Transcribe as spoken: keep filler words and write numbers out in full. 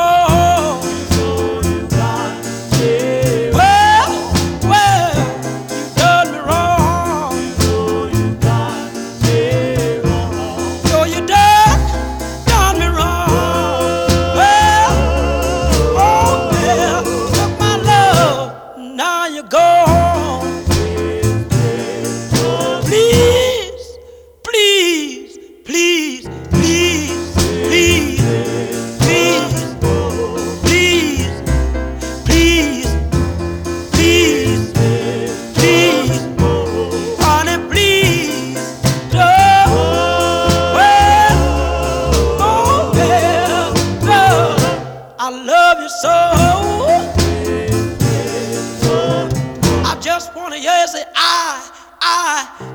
Well, well, you done me wrong. So you done, done me wrong. Well, oh yeah, took my love, now you're gone. Please, please, please, please, please, please, please, please, please, please, honey, please, don't. Well, oh yeah, love, I love you so. I just wanna, yes, say I, I.